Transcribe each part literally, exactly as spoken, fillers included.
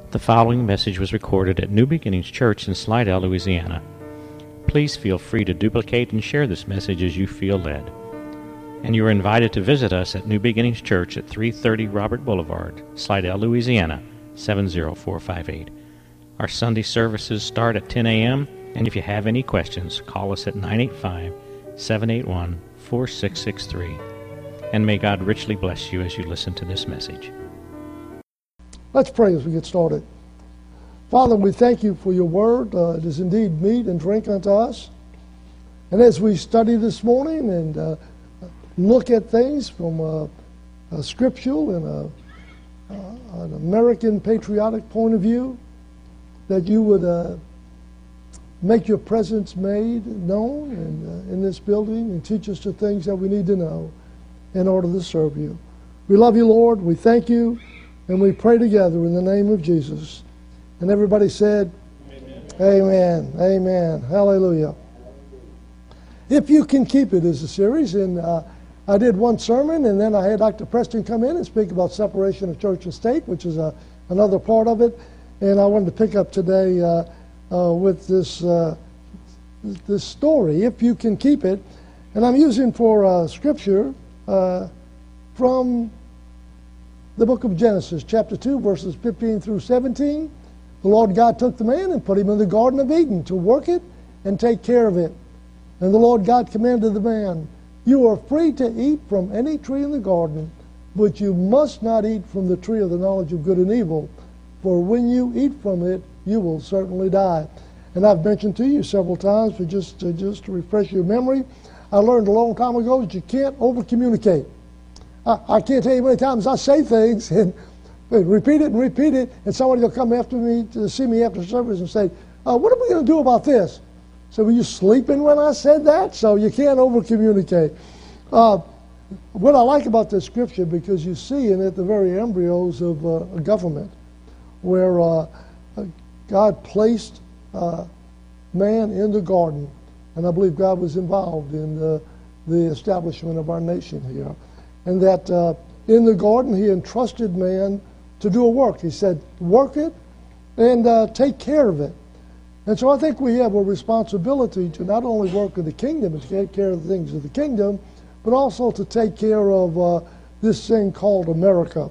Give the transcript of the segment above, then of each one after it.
The following message was recorded at New Beginnings Church in Slidell, Louisiana. Please feel free to duplicate and share this message as you feel led. And you are invited to visit us at New Beginnings Church at three thirty Robert Boulevard, Slidell, Louisiana, seven zero four five eight. Our Sunday services start at ten a.m., and if you have any questions, call us at nine eight five, seven eight one, four six six three. And may God richly bless you as you listen to this message. Let's pray as we get started. Father, we thank you for your word. Uh, it is indeed meat and drink unto us. And as we study this morning and uh, look at things from a, a scriptural and a, uh, an American patriotic point of view, that you would uh, make your presence made known in, uh, in this building and teach us the things that we need to know in order to serve you. We love you, Lord. We thank you. And we pray together in the name of Jesus. And everybody said, Amen. Amen. Amen. Hallelujah. If You Can Keep It is a series. And uh, I did one sermon, and then I had Doctor Preston come in and speak about separation of church and state, which is a, another part of it. And I wanted to pick up today uh, uh, with this, uh, this story, If You Can Keep It. And I'm using for uh, scripture uh, from the book of Genesis, chapter two, verses fifteen through seventeen. The Lord God took the man and put him in the Garden of Eden to work it and take care of it. And the Lord God commanded the man, "You are free to eat from any tree in the garden, but you must not eat from the tree of the knowledge of good and evil, for when you eat from it, you will certainly die." And I've mentioned to you several times, but just to, just to refresh your memory, I learned a long time ago that you can't over-communicate. I can't tell you how many times I say things and repeat it and repeat it, and somebody will come after me to see me after service and say, uh, what are we going to do about this? So were you sleeping when I said that? So you can't over-communicate. Uh, what I like about this scripture, because you see in it the very embryos of uh, a government, where uh, God placed uh, man in the garden, and I believe God was involved in the, the establishment of our nation here. And that uh, in the garden he entrusted man to do a work. He said, work it and uh, take care of it. And so I think we have a responsibility to not only work in the kingdom and to take care of the things of the kingdom, but also to take care of uh, this thing called America.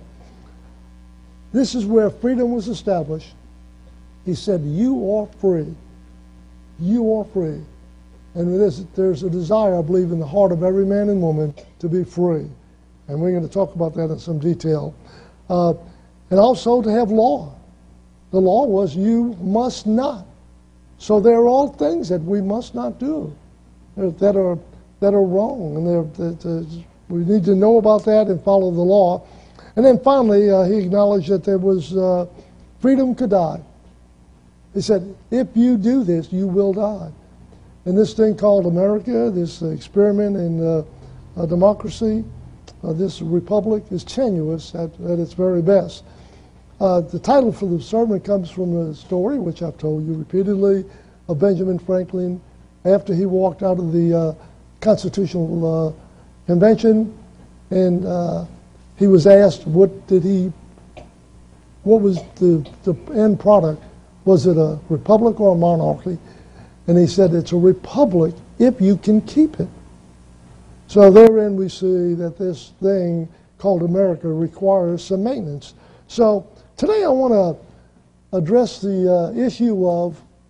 This is where freedom was established. He said, you are free. You are free. And there's, there's a desire, I believe, in the heart of every man and woman to be free. And we're going to talk about that in some detail. Uh, and also to have law. The law was you must not. So there are all things that we must not do that are that are wrong. And that, uh, we need to know about that and follow the law. And then finally, uh, he acknowledged that there was uh, freedom could die. He said, if you do this, you will die. And this thing called America, this uh, experiment in uh, uh, democracy, Uh, this republic is tenuous at, at its very best. Uh, the title for the sermon comes from a story, which I've told you repeatedly, of Benjamin Franklin after he walked out of the uh, Constitutional uh, Convention, and uh, he was asked what did he, what was the, the end product? Was it a republic or a monarchy? And he said, it's a republic if you can keep it. So therein we see that this thing called America requires some maintenance. So today I want to address the uh, issue of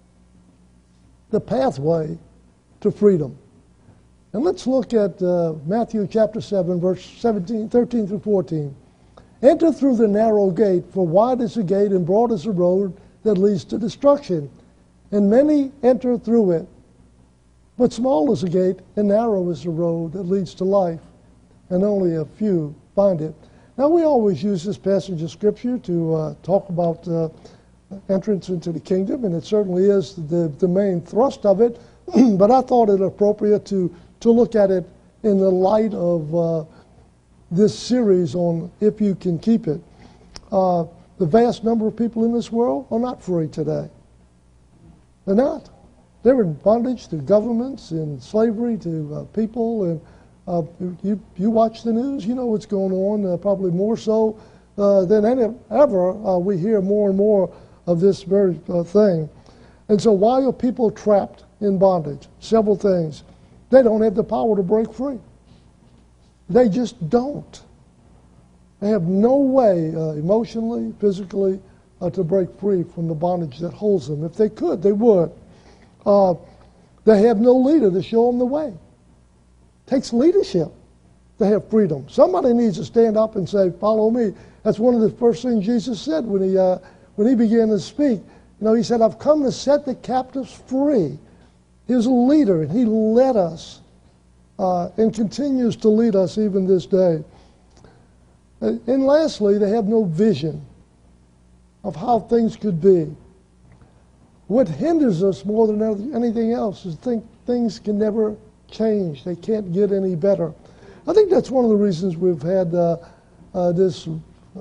the pathway to freedom. And let's look at uh, Matthew chapter seven, verse seventeen, thirteen through fourteen. Enter through the narrow gate, for wide is the gate and broad is the road that leads to destruction, and many enter through it. But small is the gate, and narrow is the road that leads to life, and only a few find it. Now, we always use this passage of Scripture to uh, talk about uh, entrance into the kingdom, and it certainly is the, the main thrust of it, but I thought it appropriate to, to look at it in the light of uh, this series on If You Can Keep It. Uh, the vast number of people in this world are not free today. They're not. They're in bondage to governments and slavery to uh, people. And uh, you, you watch the news, you know what's going on, uh, probably more so uh, than any, ever, uh, we hear more and more of this very uh, thing. And so why are people trapped in bondage? Several things. They don't have the power to break free. They just don't. They have no way uh, emotionally, physically, uh, to break free from the bondage that holds them. If they could, they would. Uh, they have no leader to show them the way. It takes leadership to have freedom. Somebody needs to stand up and say, follow me. That's one of the first things Jesus said when he, uh, when he began to speak. You know, he said, I've come to set the captives free. He was a leader, and he led us uh, and continues to lead us even this day. And, and lastly, they have no vision of how things could be. What hinders us more than anything else is think things can never change. They can't get any better. I think that's one of the reasons we've had uh, uh, this uh,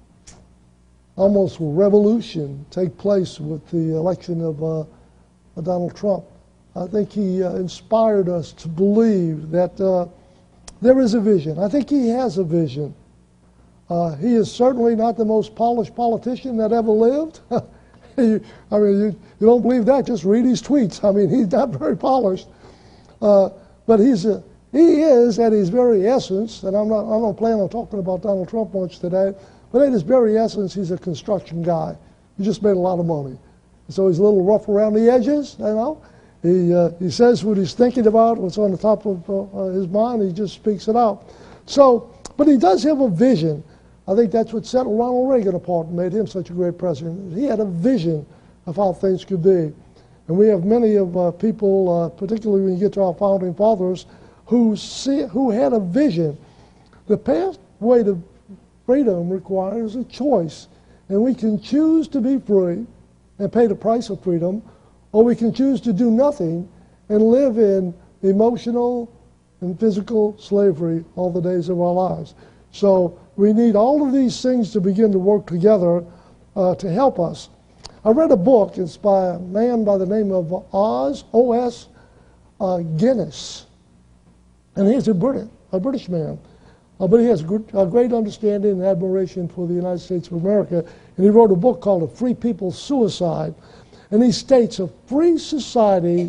almost revolution take place with the election of uh, Donald Trump. I think he uh, inspired us to believe that uh, there is a vision. I think he has a vision. Uh, he is certainly not the most polished politician that ever lived. you, I mean, you, you don't believe that, just read his tweets. I mean, he's not very polished. Uh, but he's a, he is, at his very essence, and I'm not, I don't plan on talking about Donald Trump much today, but at his very essence, he's a construction guy. He just made a lot of money. So he's a little rough around the edges, you know. He, uh, he says what he's thinking about, what's on the top of uh, his mind, he just speaks it out. So, but he does have a vision. I think that's what set Ronald Reagan apart and made him such a great president. He had a vision of how things could be. And we have many of uh, people, uh, particularly when you get to our founding fathers, who see, who had a vision. The pathway to freedom requires a choice. And we can choose to be free and pay the price of freedom, or we can choose to do nothing and live in emotional and physical slavery all the days of our lives. So we need all of these things to begin to work together uh, to help us. I read a book. It's by a man by the name of Oz, O S Uh, Guinness. And he's a British, a British man. Uh, but he has good, a great understanding and admiration for the United States of America. And he wrote a book called A Free People's Suicide. And he states a free society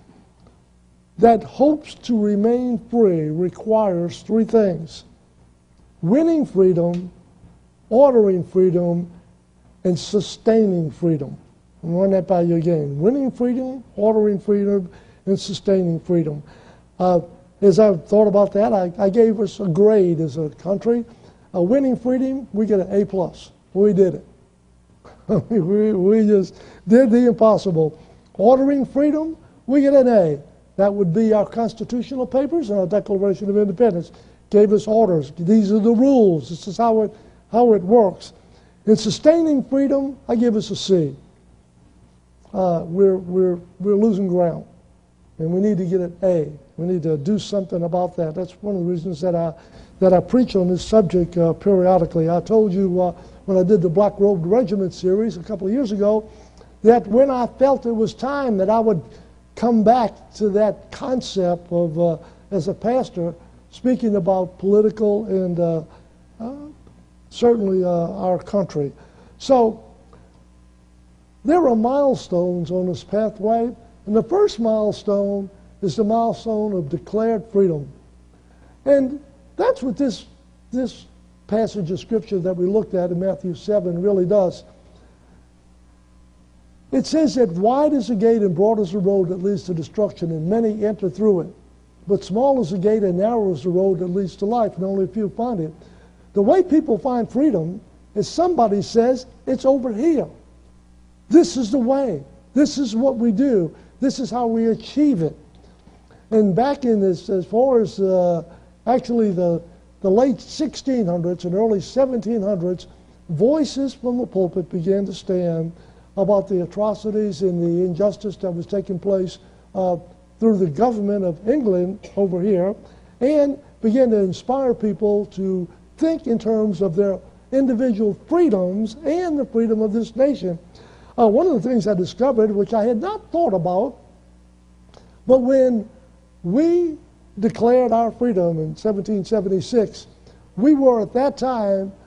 that hopes to remain free requires three things: winning freedom, ordering freedom, and sustaining freedom. I'm run that by you again. Winning freedom, ordering freedom, and sustaining freedom. Uh, as I've thought about that, I, I gave us a grade as a country. Uh, winning freedom, we get an A plus. We did it. we, we just did the impossible. Ordering freedom, we get an A. That would be our constitutional papers and our Declaration of Independence. Gave us orders. These are the rules. This is how it how it works. In sustaining freedom, I give us a C. Uh, we're we're we're losing ground, and we need to get an A. We need to do something about that. That's one of the reasons that I that I preach on this subject uh, periodically. I told you uh, when I did the Black Robed Regiment series a couple of years ago that when I felt it was time that I would come back to that concept of uh, as a pastor, speaking about political and uh, uh, certainly uh, our country. So there are milestones on this pathway, and the first milestone is the milestone of declared freedom. And that's what this, this passage of Scripture that we looked at in Matthew seven really does. It says that wide is the gate and broad is the road that leads to destruction, and many enter through it. But small is the gate and narrow is the road that leads to life, and only a few find it. The way people find freedom is somebody says, it's over here. This is the way. This is what we do. This is how we achieve it. And back in this, as far as uh, actually the, the late sixteen hundreds and early seventeen hundreds, voices from the pulpit began to stand about the atrocities and the injustice that was taking place uh, through the government of England over here, and began to inspire people to think in terms of their individual freedoms and the freedom of this nation. Uh, one of the things I discovered, which I had not thought about, but when we declared our freedom in seventeen seventy-six, we were at that time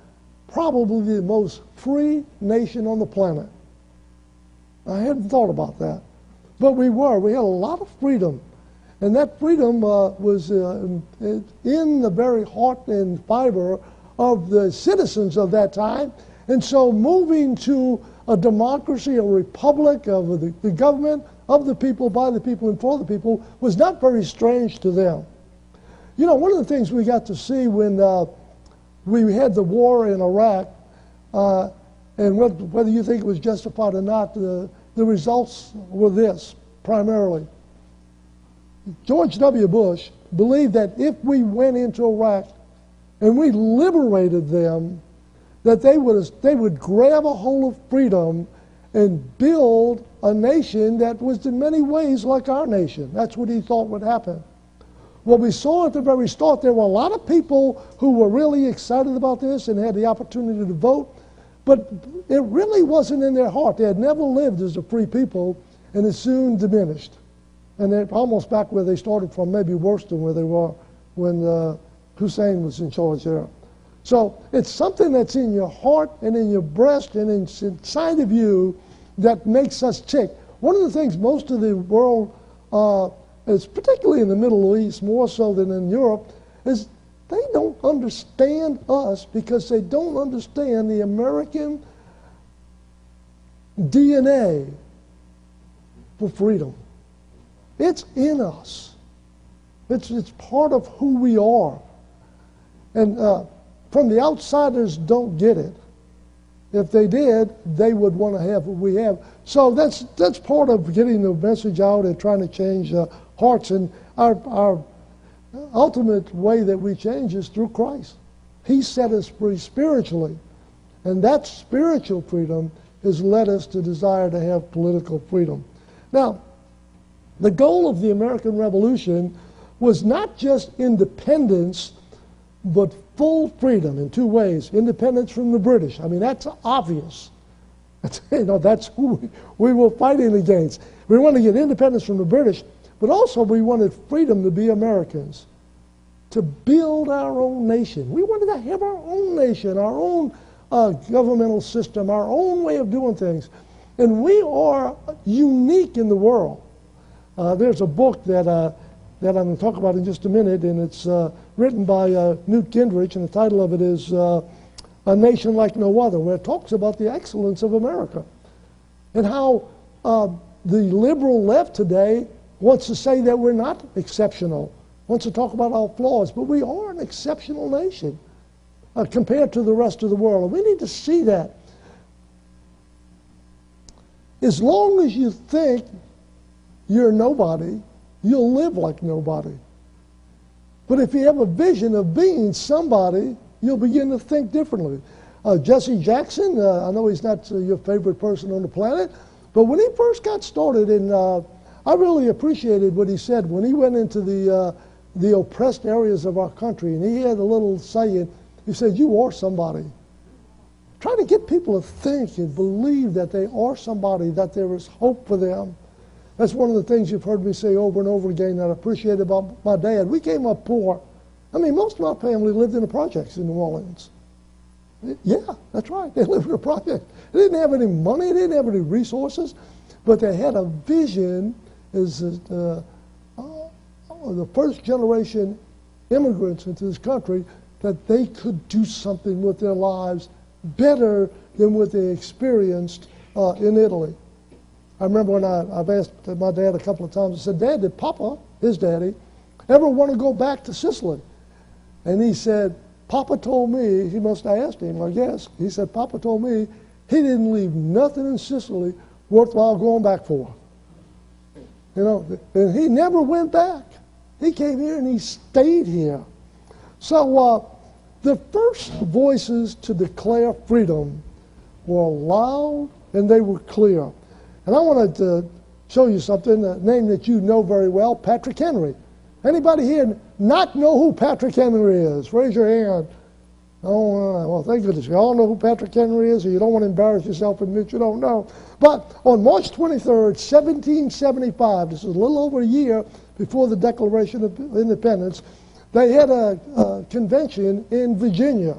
probably the most free nation on the planet. I hadn't thought about that. But we were. We had a lot of freedom. And that freedom uh, was uh, in the very heart and fiber of the citizens of that time. And so moving to a democracy, a republic of the, the government of the people, by the people, and for the people was not very strange to them. You know, one of the things we got to see when uh, we had the war in Iraq, uh, and whether you think it was justified or not, the, the results were this, primarily. George W. Bush believed that if we went into Iraq and we liberated them, that they would, they would grab a hold of freedom and build a nation that was in many ways like our nation. That's what he thought would happen. What we saw at the very start, there were a lot of people who were really excited about this and had the opportunity to vote, but it really wasn't in their heart. They had never lived as a free people, and it soon diminished. And they're almost back where they started from, maybe worse than where they were when uh, Hussein was in charge there. So it's something that's in your heart and in your breast and inside of you that makes us tick. One of the things most of the world, uh, is particularly in the Middle East, more so than in Europe, is they don't understand us because they don't understand the American D N A for freedom. It's in us. It's, it's part of who we are. And uh, from the outsiders don't get it. If they did, they would want to have what we have. So that's that's part of getting the message out and trying to change uh, hearts. And our, our ultimate way that we change is through Christ. He set us free spiritually. And that spiritual freedom has led us to desire to have political freedom. Now, the goal of the American Revolution was not just independence, but full freedom in two ways. Independence from the British. I mean, that's obvious. That's, you know, that's who we, we were fighting against. We wanted to get independence from the British, but also we wanted freedom to be Americans, to build our own nation. We wanted to have our own nation, our own uh, governmental system, our own way of doing things. And we are unique in the world. Uh, there's a book that uh, that I'm going to talk about in just a minute, and it's uh, written by uh, Newt Gingrich, and the title of it is uh, A Nation Like No Other, where it talks about the excellence of America and how uh, the liberal left today wants to say that we're not exceptional, wants to talk about our flaws, but we are an exceptional nation uh, compared to the rest of the world, and we need to see that. As long as you think you're nobody, you'll live like nobody. But if you have a vision of being somebody, you'll begin to think differently. Uh, Jesse Jackson, uh, I know he's not uh, your favorite person on the planet, but when he first got started, and uh, I really appreciated what he said when he went into the, uh, the oppressed areas of our country, and he had a little saying, he said, "You are somebody." Trying to get people to think and believe that they are somebody, that there is hope for them. That's one of the things you've heard me say over and over again that I appreciate about my dad. We came up poor. I mean, most of my family lived in the projects in New Orleans. Yeah, that's right. They lived in a project. They didn't have any money. They didn't have any resources. But they had a vision as uh, uh, the first generation immigrants into this country that they could do something with their lives better than what they experienced uh, in Italy. I remember when I, I've asked my dad a couple of times, I said, "Dad, did Papa," his daddy, "ever want to go back to Sicily?" And he said, "Papa told me," he must have asked him, I guess, he said, "Papa told me he didn't leave nothing in Sicily worthwhile going back for." You know, and he never went back. He came here and he stayed here. So uh, the first voices to declare freedom were loud and they were clear. And I wanted to show you something, a name that you know very well, Patrick Henry. Anybody here not know who Patrick Henry is? Raise your hand. Oh, well, thank goodness. You all know who Patrick Henry is, or you don't want to embarrass yourself and admit you don't know. But on March twenty-third, seventeen seventy-five, this is a little over a year before the Declaration of Independence, they had a, a convention in Virginia.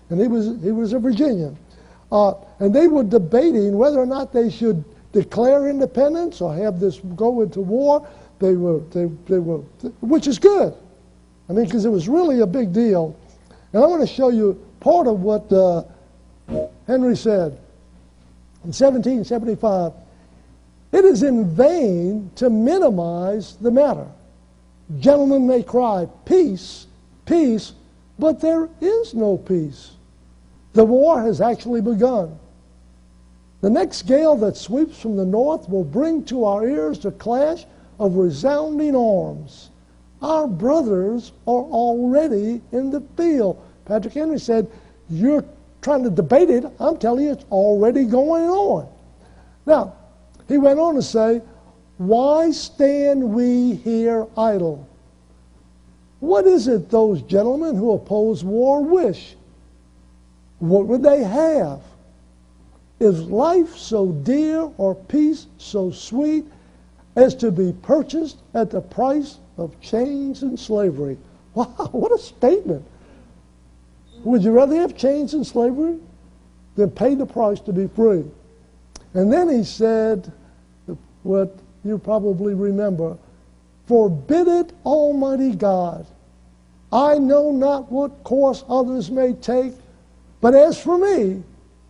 and he was he was a Virginian. Uh, and they were debating whether or not they should declare independence or have this go into war. They were they they were, which is good. I mean, because it was really a big deal. And I want to show you part of what uh, Henry said in seventeen seventy-five. It is in vain to minimize the matter. Gentlemen may cry, peace, peace, but there is no peace. The war has actually begun. The next gale that sweeps from the north will bring to our ears the clash of resounding arms. Our brothers are already in the field. Patrick Henry said, you're trying to debate it. I'm telling you, it's already going on. Now, he went on to say, why stand we here idle? What is it those gentlemen who oppose war wish? What would they have? Is life so dear or peace so sweet as to be purchased at the price of chains and slavery? Wow, what a statement. Would you rather have chains and slavery than pay the price to be free? And then he said what you probably remember, forbid it, Almighty God. I know not what course others may take, but as for me,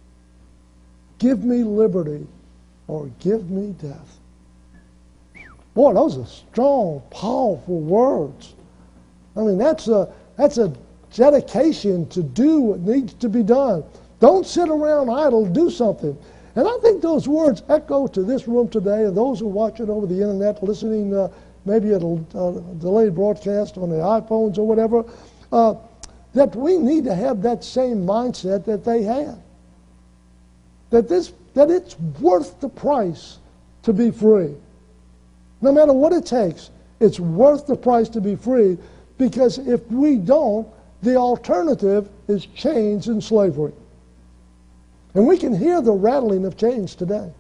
give me liberty or give me death. Boy, those are strong, powerful words. I mean, that's a, that's a dedication to do what needs to be done. Don't sit around idle, do something. And I think those words echo to this room today, and those who watch it over the internet, listening uh, maybe at a uh, delayed broadcast on the iPhones or whatever, uh, that we need to have that same mindset that they had. That this, that it's worth the price to be free. No matter what it takes, it's worth the price to be free, because if we don't, the alternative is chains and slavery. And we can hear the rattling of chains today.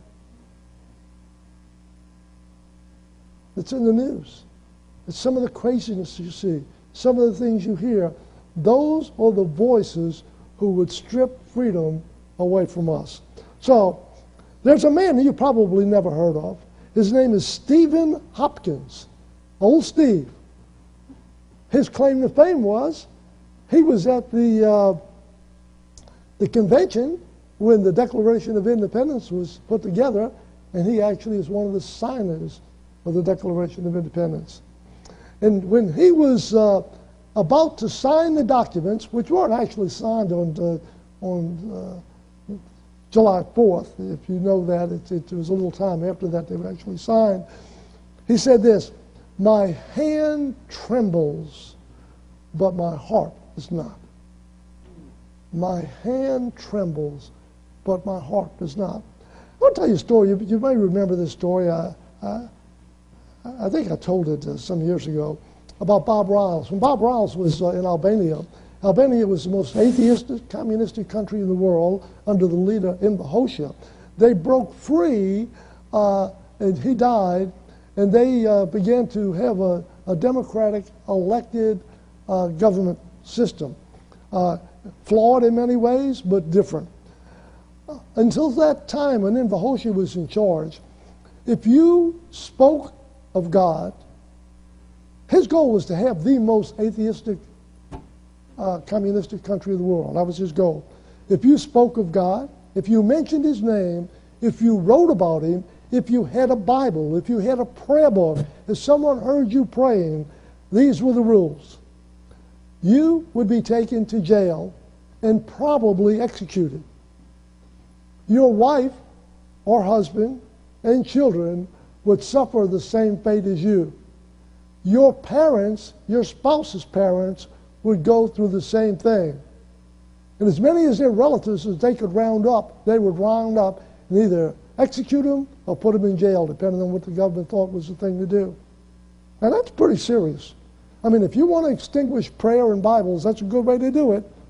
It's in the news. It's some of the craziness you see, some of the things you hear. Those are the voices who would strip freedom away from us. So, there's a man that you probably never heard of. His name is Stephen Hopkins. Old Steve. His claim to fame was he was at the, uh, the convention when the Declaration of Independence was put together, and he actually is one of the signers of the Declaration of Independence. And when he was uh, about to sign the documents, which weren't actually signed on uh, on uh, July fourth, if you know that, it, it was a little time after that they were actually signed, he said this, my hand trembles, but my heart is not. My hand trembles, but my heart does not. I'll tell you a story. You, you may remember this story. I, I, I think I told it uh, some years ago about Bob Riles. When Bob Riles was uh, in Albania, Albania was the most atheistic, communistic country in the world under the leader Enver Hoxha. They broke free, uh, and he died, and they uh, began to have a, a democratic elected uh, government system. Uh, flawed in many ways, but different. Until that time, when Enver Hoxha was in charge, if you spoke of God, his goal was to have the most atheistic, uh, communistic country of the world. That was his goal. If you spoke of God, if you mentioned his name, if you wrote about him, if you had a Bible, if you had a prayer book, if someone heard you praying, these were the rules. You would be taken to jail and probably executed. Your wife or husband and children would suffer the same fate as you. Your parents, your spouse's parents, would go through the same thing. And as many as their relatives as they could round up, they would round up and either execute them or put them in jail, depending on what the government thought was the thing to do. Now that's pretty serious. I mean, if you want to extinguish prayer and Bibles, that's a good way to do it.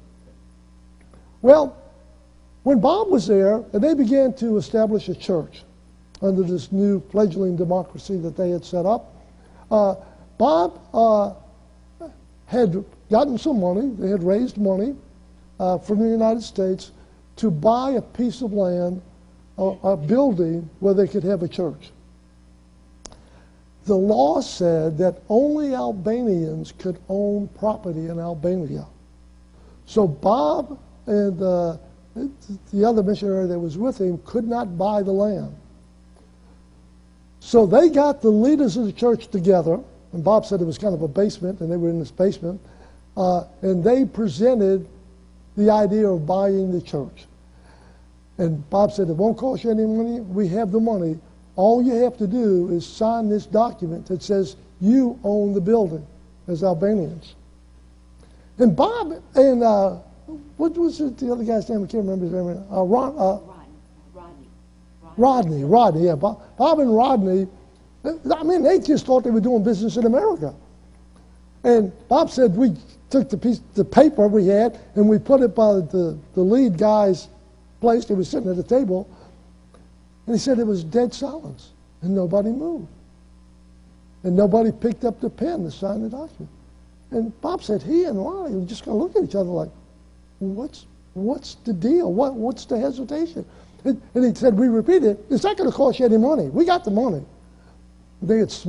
Well, when Bob was there, and they began to establish a church under this new fledgling democracy that they had set up, uh, Bob uh, had gotten some money. They had raised money uh, from the United States to buy a piece of land, a, a building where they could have a church. The law said that only Albanians could own property in Albania. So Bob and uh, the other missionary that was with him could not buy the land. So they got the leaders of the church together, and Bob said it was kind of a basement, and they were in this basement, uh, and they presented the idea of buying the church. And Bob said, it won't cost you any money. We have the money. All you have to do is sign this document that says you own the building as Albanians. And Bob and, uh, what was it, the other guy's name? I can't remember his name. Uh, Ron, uh, Rodney. Rodney. Rodney, Rodney, yeah. Bob, Bob and Rodney, I mean, they just thought they were doing business in America. And Bob said we took the piece, the paper we had, and we put it by the, the lead guy's place. He was sitting at the table. And he said it was dead silence, and nobody moved. And nobody picked up the pen to sign the document. And Bob said he and Ronnie were just going to look at each other like, what's what's the deal? What What's the hesitation? And, and he said, we repeat it, it's not going to cost you any money. We got the money. They had,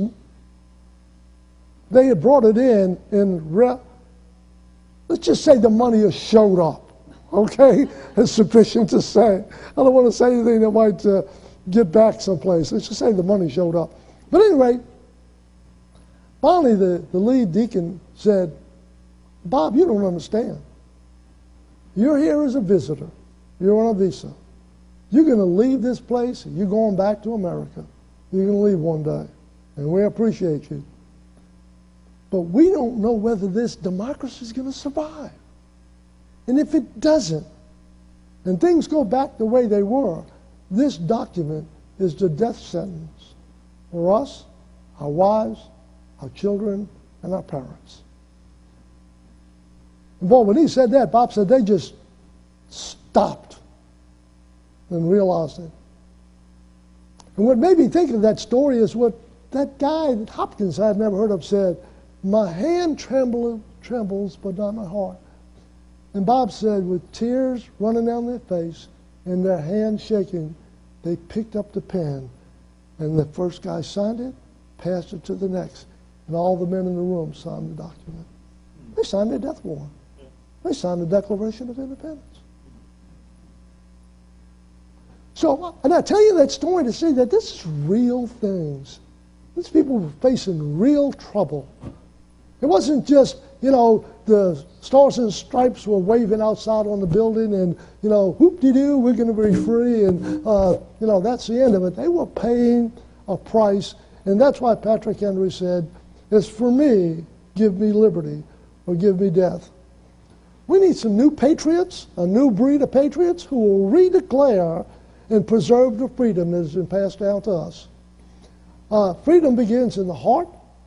they had brought it in, and re- let's just say the money has showed up. Okay? It's sufficient to say. I don't want to say anything that might uh, get back someplace. Let's just say the money showed up. But anyway, finally the, the lead deacon said, Bob, you don't understand. You're here as a visitor. You're on a visa. You're going to leave this place, and you're going back to America. You're going to leave one day, and we appreciate you. But we don't know whether this democracy is going to survive. And if it doesn't, and things go back the way they were, this document is the death sentence for us, our wives, our children, and our parents. And boy, when he said that, Bob said they just stopped and realized it. And what made me think of that story is what that guy that Hopkins I had never heard of said, my hand tremble, trembles, but not my heart. And Bob said, with tears running down their face and their hands shaking, they picked up the pen, and the first guy signed it, passed it to the next, and all the men in the room signed the document. They signed their death warrant. They signed the Declaration of Independence. So, and I tell you that story to say that this is real things. These people were facing real trouble. It wasn't just, you know, the stars and stripes were waving outside on the building and, you know, whoop-de-doo, we're going to be free, and, uh, you know, that's the end of it. They were paying a price, and that's why Patrick Henry said, it's for me, give me liberty or give me death. We need some new patriots, a new breed of patriots who will redeclare and preserve the freedom that has been passed down to us. Uh, freedom begins in the heart.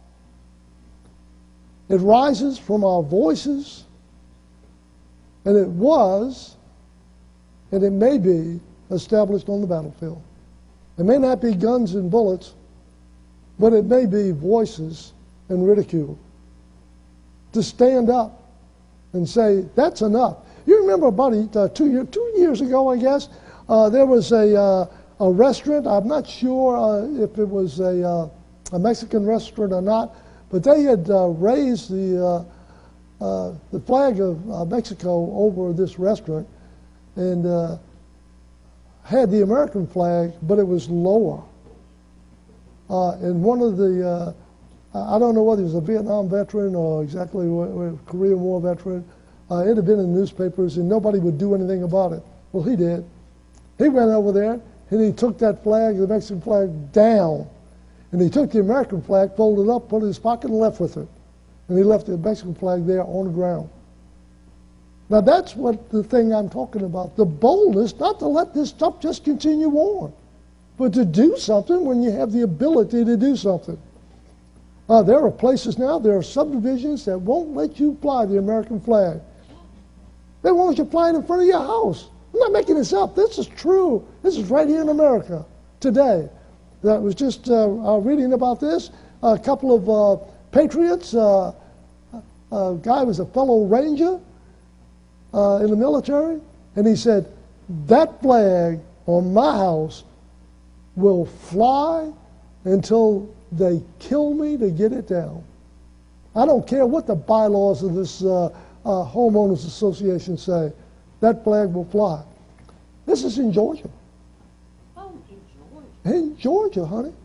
It rises from our voices, and it was, and it may be, established on the battlefield. It may not be guns and bullets, but it may be voices and ridicule. To stand up and say, that's enough. You remember about uh, two, year, two years ago, I guess, uh, there was a, uh, a restaurant. I'm not sure uh, if it was a, uh, a Mexican restaurant or not, but they had uh, raised the, uh, uh, the flag of uh, Mexico over this restaurant and uh, had the American flag, but it was lower. Uh, and one of the, uh, I don't know whether he was a Vietnam veteran or exactly a Korean War veteran, uh, it had been in the newspapers and nobody would do anything about it. Well, he did. He went over there and he took that flag, the Mexican flag, down. And he took the American flag, folded it up, put it in his pocket, and left with it. And he left the Mexican flag there on the ground. Now that's what the thing I'm talking about. The boldness not to let this stuff just continue on, but to do something when you have the ability to do something. Uh, there are places now, there are subdivisions that won't let you fly the American flag. They won't let you fly it in front of your house. I'm not making this up. This is true. This is right here in America today. I was just uh, uh, reading about this. A couple of uh, patriots, uh, a guy was a fellow ranger, uh, in the military, and he said, that flag on my house will fly until they kill me to get it down. I don't care what the bylaws of this uh, uh, homeowners association say. That flag will fly. This is in Georgia. Oh, in Georgia. In Georgia, honey.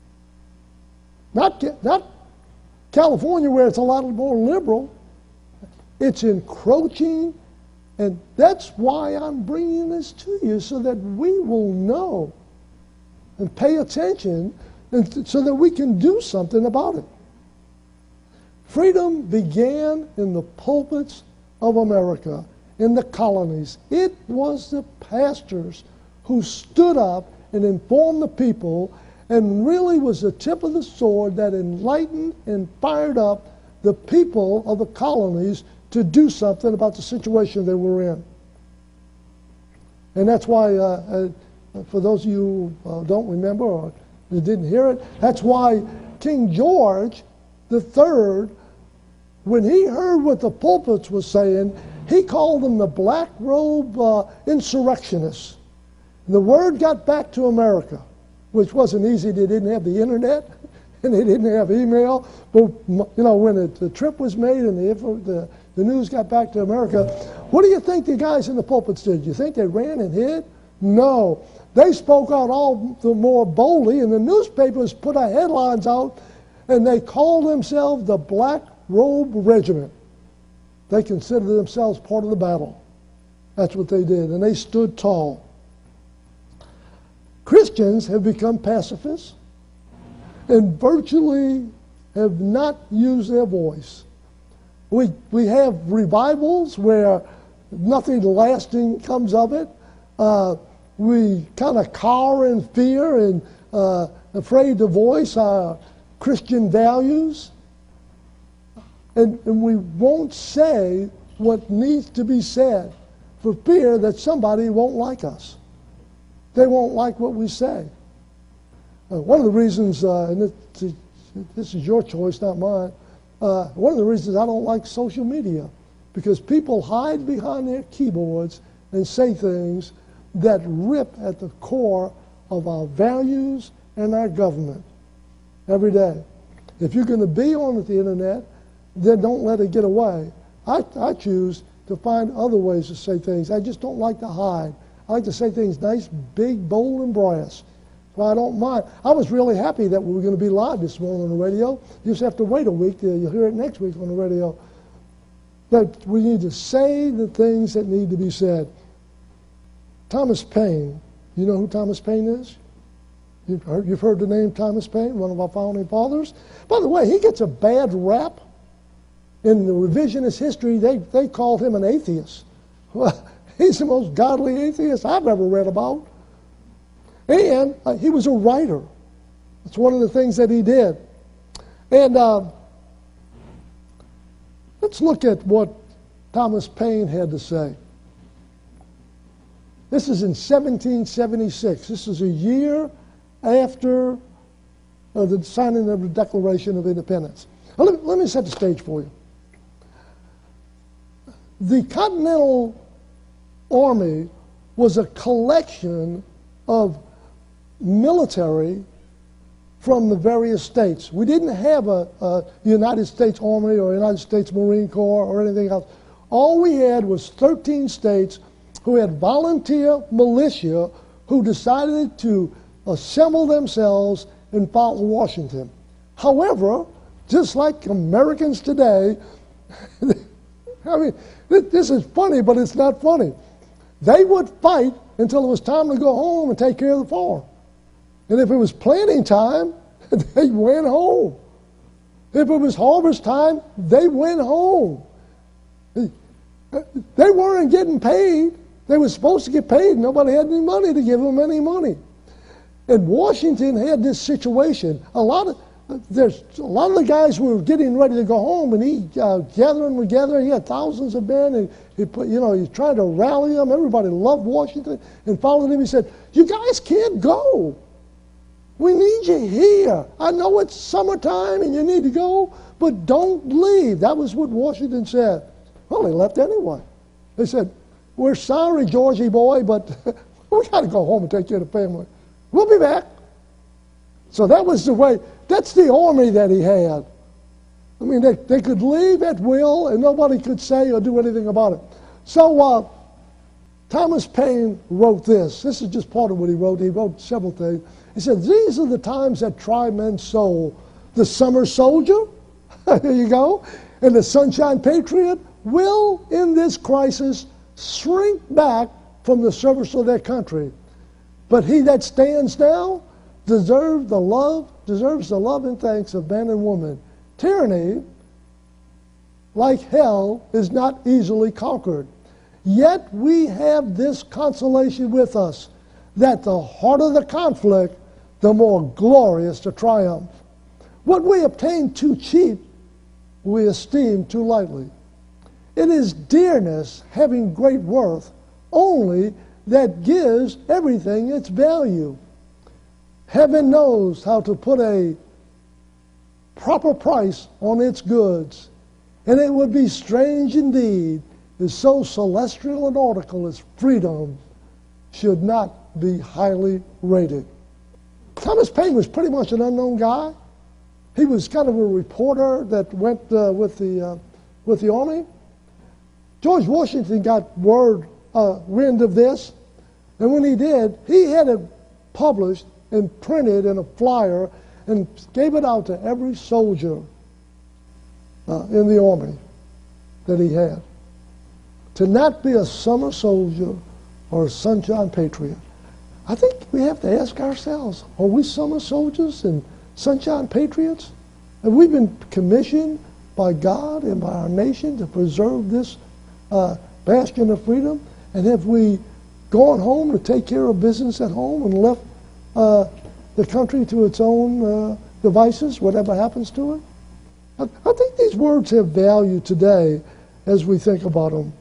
Not, not California, where it's a lot more liberal. It's encroaching, and that's why I'm bringing this to you, so that we will know and pay attention, and th- so that we can do something about it. Freedom began in the pulpits of America, in the colonies. It was the pastors who stood up and informed the people, and really was the tip of the sword that enlightened and fired up the people of the colonies to do something about the situation they were in. And that's why, uh, uh, for those of you who uh, don't remember or who didn't hear it, that's why King George the Third, when he heard what the pulpits were saying, he called them the black robe uh, insurrectionists. And the word got back to America, which wasn't easy. They didn't have the internet, and they didn't have email. But you know, when it, the trip was made and the, the the news got back to America, what do you think the guys in the pulpits did? You think they ran and hid? No, they spoke out all the more boldly, and the newspapers put our headlines out, and they called themselves the Black Robe Regiment. They considered themselves part of the battle. That's what they did, and they stood tall. Christians have become pacifists and virtually have not used their voice. We, we have revivals where nothing lasting comes of it. Uh, we kind of cower in fear and uh, afraid to voice our Christian values. And, and we won't say what needs to be said for fear that somebody won't like us. They won't like what we say. Uh, one of the reasons, uh, and this, this is your choice, not mine, uh, one of the reasons I don't like social media, because people hide behind their keyboards and say things that rip at the core of our values and our government every day. If you're going to be on the internet, then don't let it get away. I, I choose to find other ways to say things. I just don't like to hide. I like to say things nice, big, bold, and brass. So I don't mind. I was really happy that we were going to be live this morning on the radio. You just have to wait a week. You'll hear it next week on the radio. But we need to say the things that need to be said. Thomas Paine. You know who Thomas Paine is? You've heard, you've heard the name Thomas Paine, one of our founding fathers. By the way, he gets a bad rap. In the revisionist history, they, they called him an atheist. Well, he's the most godly atheist I've ever read about. And uh, he was a writer. That's one of the things that he did. And uh, let's look at what Thomas Paine had to say. This is in seventeen seventy-six. This is a year after uh, the signing of the Declaration of Independence. Now, let, me, let me set the stage for you. The Continental Army was a collection of military from the various states. We didn't have a, a United States Army or United States Marine Corps or anything else. All we had was thirteen states who had volunteer militia who decided to assemble themselves and follow Washington. However, just like Americans today, I mean, this is funny, but it's not funny. They would fight until it was time to go home and take care of the farm. And if it was planting time, they went home. If it was harvest time, they went home. They weren't getting paid. They were supposed to get paid. Nobody had any money to give them any money. And Washington had this situation. A lot of there's a lot of the guys were getting ready to go home, and he uh, gathering together. He had thousands of men, and he put, you know, he's trying to rally them. Everybody loved Washington and followed him. He said, "You guys can't go. We need you here. I know it's summertime and you need to go, but don't leave." That was what Washington said. Well, they left anyway. They said, we're sorry, Georgie boy, but we got to go home and take care of the family. We'll be back. So that was the way. That's the army that he had. I mean, they, they could leave at will, and nobody could say or do anything about it. So uh, Thomas Paine wrote this. This is just part of what he wrote. He wrote several things. He said, these are the times that try men's soul. The summer soldier, there you go, and the sunshine patriot will, in this crisis, shrink back from the service of their country. But he that stands now deserves the love, deserves the love and thanks of man and woman. Tyranny, like hell, is not easily conquered. Yet we have this consolation with us, that the harder the conflict, the more glorious the triumph. What we obtain too cheap, we esteem too lightly. It is dearness having great worth only that gives everything its value. Heaven knows how to put a proper price on its goods, and it would be strange indeed if so celestial an article as freedom should not be highly rated. Thomas Paine was pretty much an unknown guy. He was kind of a reporter that went uh, with the uh, with the army. George Washington got word, uh, wind of this, and when he did, he had it published and printed in a flyer and gave it out to every soldier uh, in the army that he had. To not be a summer soldier or a sunshine patriot. I think we have to ask ourselves, are we summer soldiers and sunshine patriots? Have we been commissioned by God and by our nation to preserve this uh, bastion of freedom? And have we gone home to take care of business at home and left uh, the country to its own uh, devices, whatever happens to it? I, I think these words have value today as we think about them.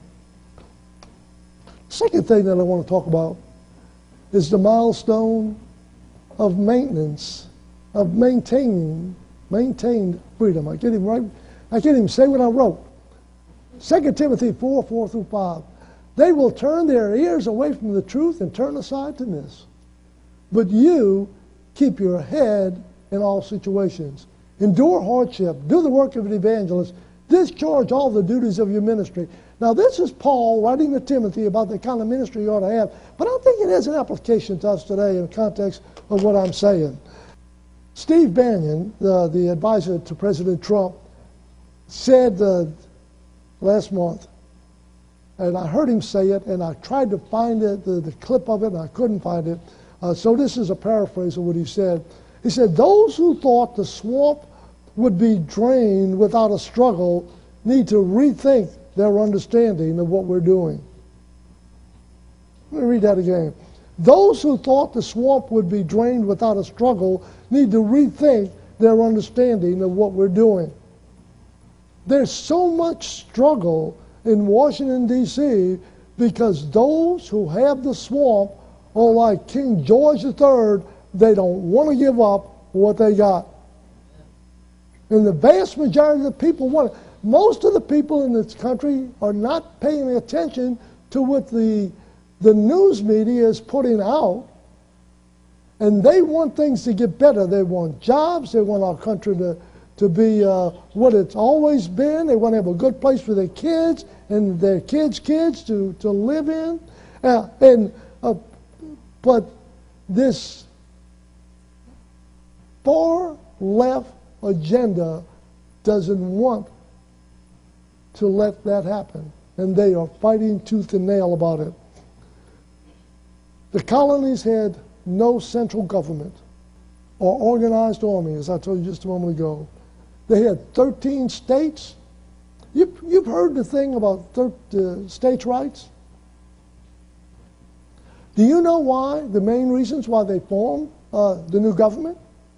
Second thing that I want to talk about is the milestone of maintenance, of maintaining, maintained freedom. I can't even write, I can't even say what I wrote. Second Timothy four, four through five. They will turn their ears away from the truth and turn aside to this. But you keep your head in all situations. Endure hardship. Do the work of an evangelist. Discharge all the duties of your ministry. Now, this is Paul writing to Timothy about the kind of ministry you ought to have, but I think it has an application to us today in the context of what I'm saying. Steve Bannon, the, the advisor to President Trump, said uh, last month, and I heard him say it, and I tried to find it, the, the clip of it, and I couldn't find it. Uh, so this is a paraphrase of what he said. He said, those who thought the swamp would be drained without a struggle need to rethink their understanding of what we're doing. Let me read that again. Those who thought the swamp would be drained without a struggle need to rethink their understanding of what we're doing. There's so much struggle in Washington, D C because those who have the swamp are like King George the Third. They don't want to give up what they got. And the vast majority of the people want it. Most of the people in this country are not paying attention to what the, the news media is putting out. And they want things to get better. They want jobs. They want our country to, to be uh, what it's always been. They want to have a good place for their kids and their kids' kids to, to live in. Uh, and uh, But this far left agenda doesn't want to let that happen, and they are fighting tooth and nail about it. The colonies had no central government or organized army, as I told you just a moment ago. They had thirteen states. You've, you've heard the thing about thir- uh, states' rights? Do you know why, the main reasons why they formed uh, the new government?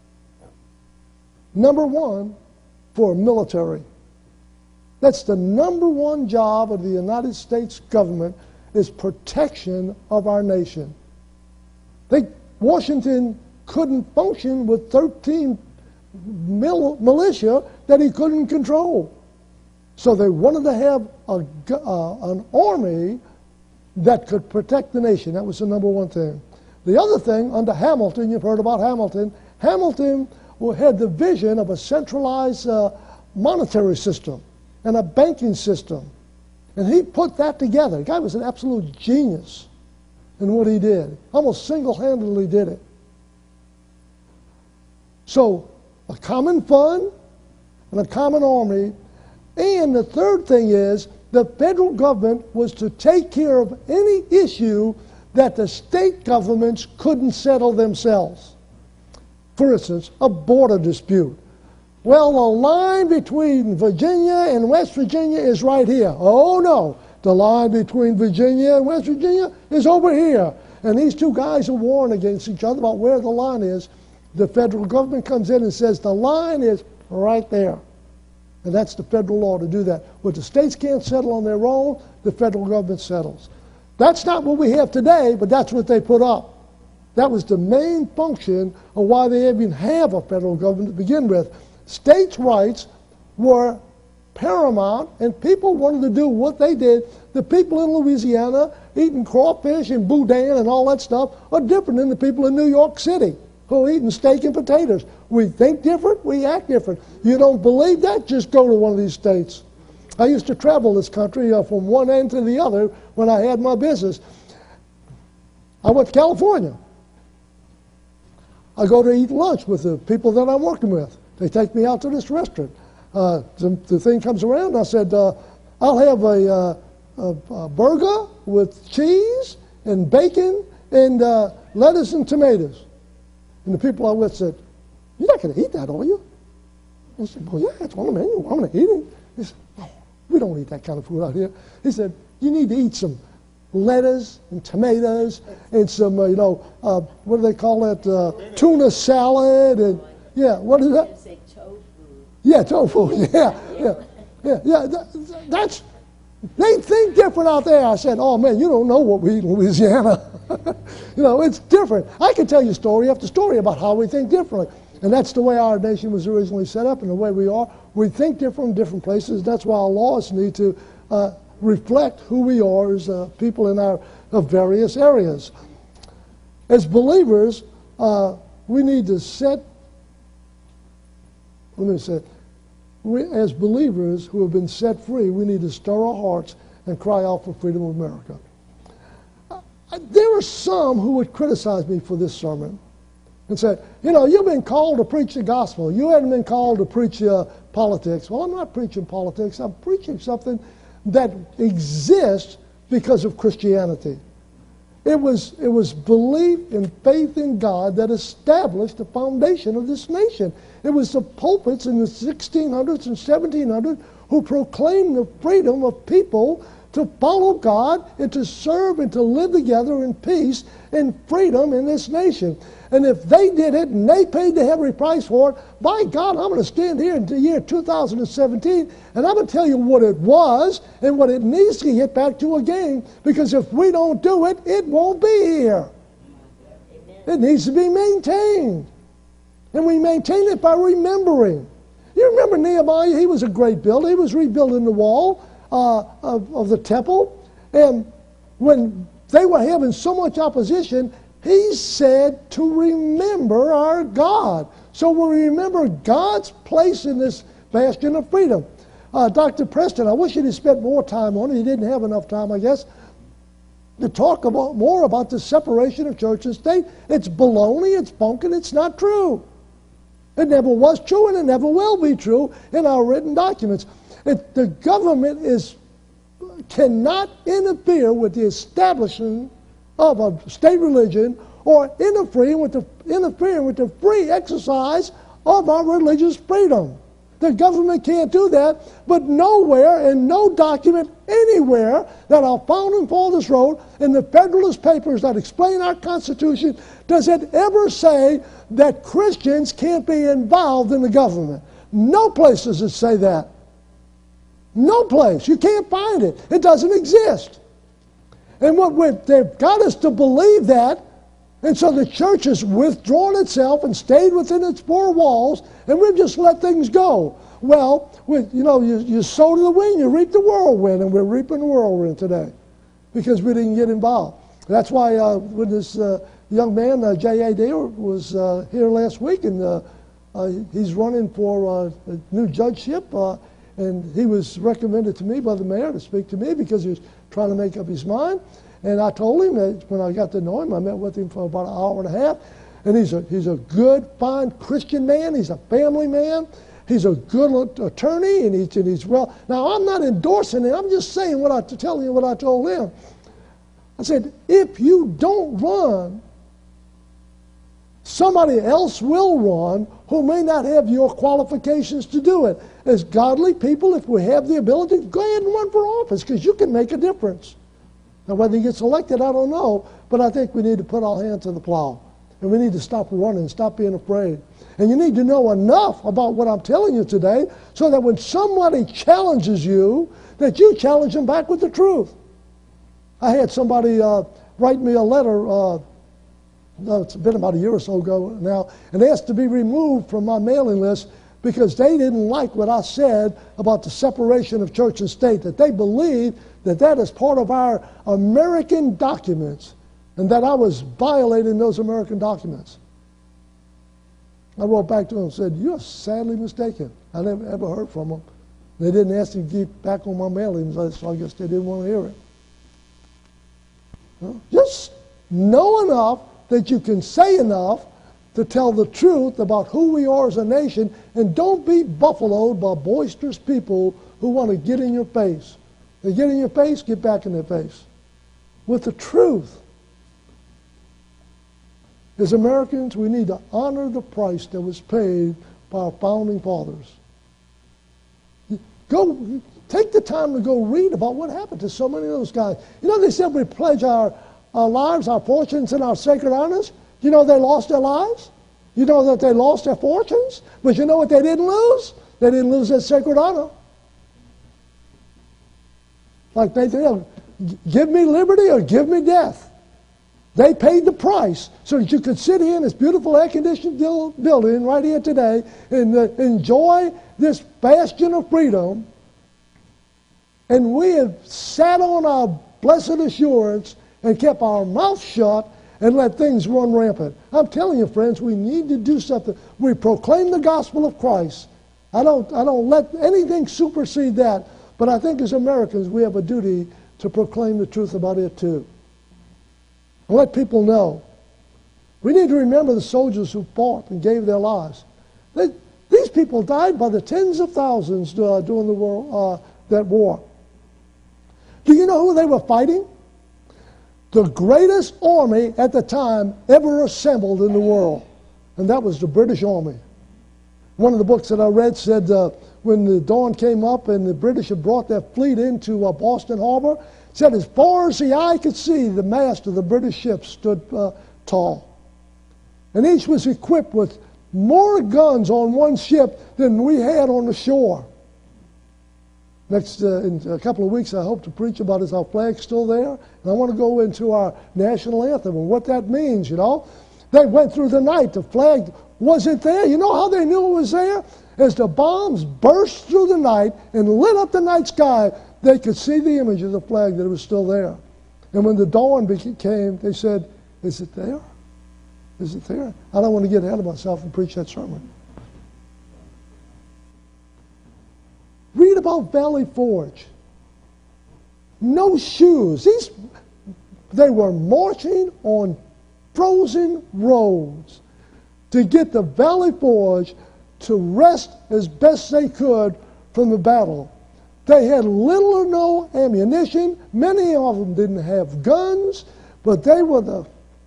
Number one, for military. That's the number one job of the United States government, is protection of our nation. They, Washington couldn't function with thirteen mil- militia that he couldn't control. So they wanted to have a, uh, an army that could protect the nation. That was the number one thing. The other thing, under Hamilton, you've heard about Hamilton, Hamilton had the vision of a centralized uh, monetary system and a banking system. And he put that together. The guy was an absolute genius in what he did. Almost single-handedly did it. So, a common fund and a common army. And the third thing is, the federal government was to take care of any issue that the state governments couldn't settle themselves. For instance, a border dispute. Well, the line between Virginia and West Virginia is right here. Oh, no. The line between Virginia and West Virginia is over here. And these two guys are warring against each other about where the line is. The federal government comes in and says the line is right there. And that's the federal law to do that. What the states can't settle on their own, the federal government settles. That's not what we have today, but that's what they put up. That was the main function of why they even have a federal government to begin with. States' rights were paramount, and people wanted to do what they did. The people in Louisiana eating crawfish and boudin and all that stuff are different than the people in New York City who are eating steak and potatoes. We think different, we act different. You don't believe that? Just go to one of these states. I used to travel this country uh, from one end to the other when I had my business. I went to California. I go to eat lunch with the people that I'm working with. They take me out to this restaurant. Uh, the, the thing comes around, I said, uh, I'll have a, uh, a, a burger with cheese and bacon and uh, lettuce and tomatoes. And the people I'm with said, you're not going to eat that, are you? I said, well, yeah, it's on the menu. I'm going to eat it. He said, oh, we don't eat that kind of food out here. He said, you need to eat some lettuce and tomatoes and some, uh, you know, uh, what do they call it? Uh, tuna salad and, yeah, what is that? Say tofu. Yeah, tofu. Yeah, yeah, yeah, yeah. That, that's they think different out there. I said, oh man, you don't know what we eat in Louisiana. You know, it's different. I can tell you story after story about how we think differently, and that's the way our nation was originally set up, and the way we are. We think different in different places. That's why our laws need to uh, reflect who we are as uh, people in our uh, various areas. As believers, uh, we need to set. Let me say, we, as believers who have been set free, we need to stir our hearts and cry out for freedom of America. Uh, there are some who would criticize me for this sermon and say, you know, you've been called to preach the gospel. You haven't been called to preach uh, politics. Well, I'm not preaching politics. I'm preaching something that exists because of Christianity. It was, it was belief and faith in God that established the foundation of this nation. It was the pulpits in the sixteen hundreds and seventeen hundreds who proclaimed the freedom of people to follow God and to serve and to live together in peace and freedom in this nation. And if they did it and they paid the heavy price for it, by God, I'm going to stand here in the year two thousand seventeen and I'm going to tell you what it was and what it needs to get back to again, because if we don't do it, it won't be here. It needs to be maintained. And we maintain it by remembering. You remember Nehemiah? He was a great builder. He was rebuilding the wall uh, of, of the temple. And when they were having so much opposition, he said to remember our God. So we remember God's place in this bastion of freedom. Uh, Doctor Preston, I wish he'd have spent more time on it. He didn't have enough time, I guess, to talk about more about the separation of church and state. It's baloney, it's bunk, and it's not true. It never was true, and it never will be true in our written documents. It, the government is cannot interfere with the establishment of a state religion or interfering with the interfering with the free exercise of our religious freedom. The government can't do that, but nowhere in no document anywhere that our founding fathers wrote in the Federalist Papers that explain our Constitution does it ever say that Christians can't be involved in the government. No place does it say that. No place. You can't find it. It doesn't exist. And what we've, they've got us to believe that, And so the church has withdrawn itself and stayed within its four walls, and we've just let things go. Well, with, you know, you, you sow to the wind, you reap the whirlwind, and we're reaping the whirlwind today because we didn't get involved. That's why uh, when this uh, young man, uh, J A Dare, was uh, here last week, and uh, uh, he's running for uh, a new judgeship, uh, and he was recommended to me by the mayor to speak to me because he was trying to make up his mind. And I told him that when I got to know him, I met with him for about an hour and a half, and he's a, he's a good, fine Christian man. He's a family man. He's a good attorney, and he's, and he's well. Now, I'm not endorsing him. I'm just saying what I telling you what I told him. I said, if you don't run, somebody else will run who may not have your qualifications to do it. As godly people, if we have the ability, go ahead and run for office because you can make a difference. Now, whether he gets elected, I don't know, but I think we need to put our hand to the plow. And we need to stop running, stop being afraid. And you need to know enough about what I'm telling you today so that when somebody challenges you, that you challenge them back with the truth. I had somebody uh, write me a letter, uh, no, it's been about a year or so ago now, and asked to be removed from my mailing list because they didn't like what I said about the separation of church and state, that they believe that that is part of our American documents and that I was violating those American documents. I wrote back to them and said, you're sadly mistaken. I never ever heard from them. They didn't ask me to get back on my mailing list, so I guess they didn't want to hear it. Well, just know enough that you can say enough to tell the truth about who we are as a nation, and don't be buffaloed by boisterous people who want to get in your face. They get in your face, get back in their face. With the truth. As Americans, we need to honor the price that was paid by our founding fathers. Go, take the time to go read about what happened to so many of those guys. You know, they said we pledge our, our lives, our fortunes, and our sacred honors. You know they lost their lives? You know that they lost their fortunes? But you know what they didn't lose? They didn't lose their sacred honor. Like they did, give me liberty or give me death. They paid the price so that you could sit here in this beautiful air-conditioned building right here today and uh, enjoy this bastion of freedom. And we have sat on our blessed assurance and kept our mouth shut and let things run rampant. I'm telling you, friends, we need to do something. We proclaim the gospel of Christ. I don't, I don't let anything supersede that. But I think as Americans, we have a duty to proclaim the truth about it too. And let people know. We need to remember the soldiers who fought and gave their lives. They, these people died by the tens of thousands uh, during the war, uh, that war. Do you know who they were fighting? The greatest army at the time ever assembled in the world. And that was the British Army. One of the books that I read said uh, when the dawn came up and the British had brought their fleet into uh, Boston Harbor, it said as far as the eye could see, the mast of the British ship stood uh, tall. And each was equipped with more guns on one ship than we had on the shore. Next, uh, in a couple of weeks, I hope to preach about is our flag still there? And I want to go into our national anthem and what that means, you know. They went through the night. The flag wasn't there. You know how they knew it was there? As the bombs burst through the night and lit up the night sky, they could see the image of the flag that it was still there. And when the dawn came, they said, is it there? Is it there? I don't want to get ahead of myself and preach that sermon. Read about Valley Forge. No shoes. These, they were marching on frozen roads to get the Valley Forge to rest as best they could from the battle. They had little or no ammunition. Many of them didn't have guns, but they were the,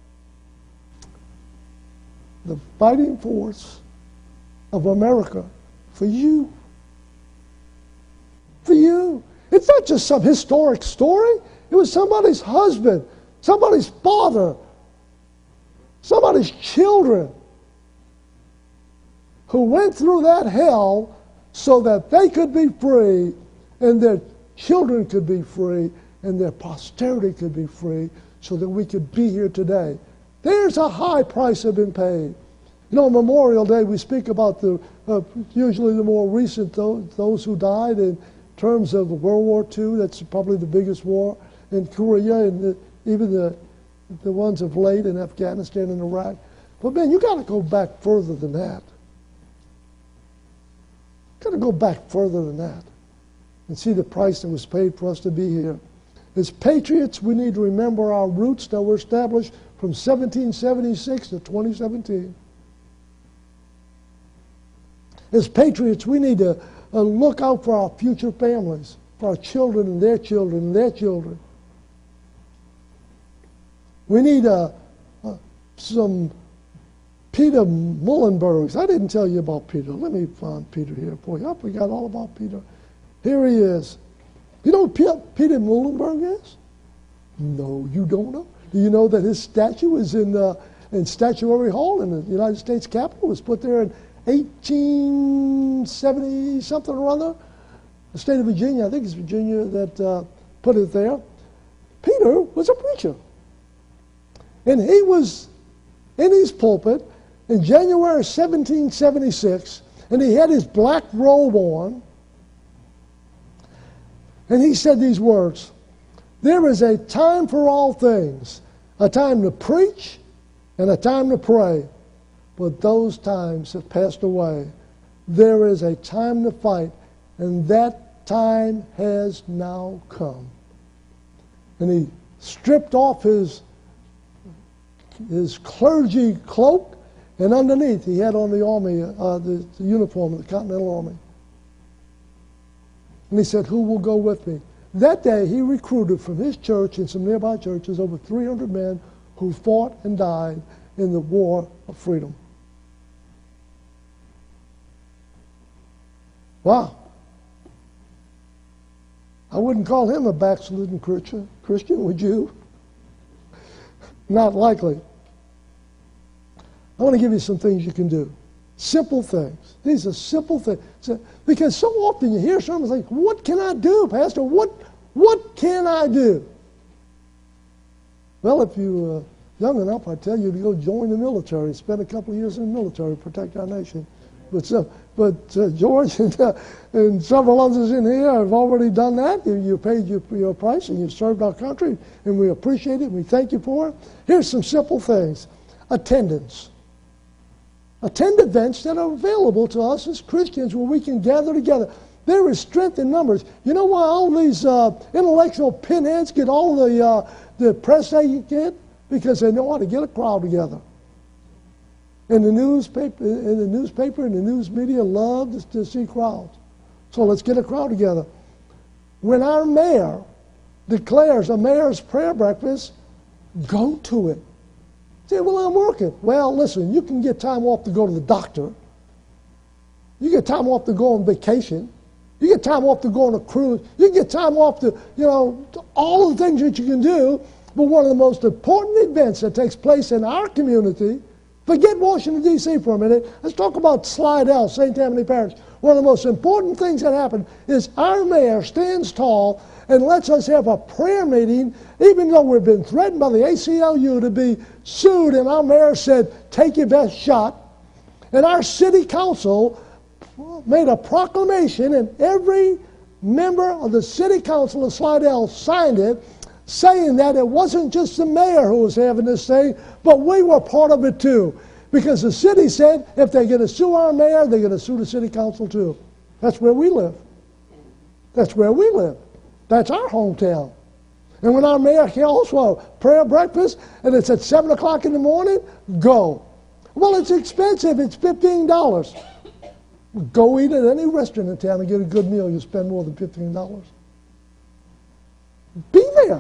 the fighting force of America for you. For you. It's not just some historic story. It was somebody's husband, somebody's father, somebody's children who went through that hell so that they could be free and their children could be free and their posterity could be free so that we could be here today. There's a high price that has been paid. You know, Memorial Day, we speak about the uh, usually the more recent, those, those who died in terms of World War Two. That's probably the biggest war in Korea, and the, even the the ones of late in Afghanistan and Iraq. But man, you got to go back further than that. Got to go back further than that and see the price that was paid for us to be here. As patriots, we need to remember our roots that were established from seventeen seventy-six to twenty seventeen. As patriots, we need to uh, look out for our future families, for our children and their children and their children. We need uh, uh, some Peter Muhlenbergs. I didn't tell you about Peter. Let me find Peter here for you. I forgot all about Peter. Here he is. You know who Peter Muhlenberg is? No, you don't know. Do you know that his statue is in uh, in Statuary Hall in the United States Capitol? It was put there in eighteen seventy something or other. The state of Virginia, I think it's Virginia that uh, put it there. Peter was a preacher. And he was in his pulpit in January seventeen seventy-six, and he had his black robe on, and he said these words, "There is a time for all things, a time to preach and a time to pray, but those times have passed away. There is a time to fight, and that time has now come." And he stripped off his his clergy cloak, and underneath he had on the army, uh, the, the uniform of the Continental Army. And he said, "Who will go with me?" That day he recruited from his church and some nearby churches over three hundred men who fought and died in the war of freedom. Wow. I wouldn't call him a backslidden Christian, Christian, would you? Not likely. I want to give you some things you can do. Simple things. These are simple things. Because so often you hear someone think, "What can I do, Pastor? What, what can I do?" Well, if you're uh, young enough, I tell you to go join the military. Spend a couple of years in the military, protect our nation. But, uh, but uh, George and, uh, and several others in here have already done that. You, you paid your, your price and you've served our country, and we appreciate it and we thank you for it. Here's some simple things. Attendance. Attend events that are available to us as Christians where we can gather together. There is strength in numbers. You know why all these uh, intellectual pinheads get all the, uh, the press they get? Because they know how to get a crowd together. And the newspaper, and the newspaper and the news media love to, to see crowds. So let's get a crowd together. When our mayor declares a mayor's prayer breakfast, go to it. Say, "Well, I'm working." Well, listen, you can get time off to go to the doctor. You get time off to go on vacation. You get time off to go on a cruise. You get time off to, you know, to all the things that you can do. But one of the most important events that takes place in our community, forget Washington, D C for a minute. Let's talk about Slidell, Saint Tammany Parish. One of the most important things that happen is our mayor stands tall and lets us have a prayer meeting, even though we've been threatened by the A C L U to be sued, and our mayor said, "Take your best shot." And our city council made a proclamation, and every member of the city council of Slidell signed it, saying that it wasn't just the mayor who was having this thing, but we were part of it too. Because the city said if they're going to sue our mayor, they're going to sue the city council too. That's where we live. That's where we live. That's our hometown. And when our mayor calls for a prayer breakfast and it's at seven o'clock in the morning, go. Well, it's expensive. It's fifteen dollars. Go eat at any restaurant in town and get a good meal. You'll spend more than fifteen dollars. Be there.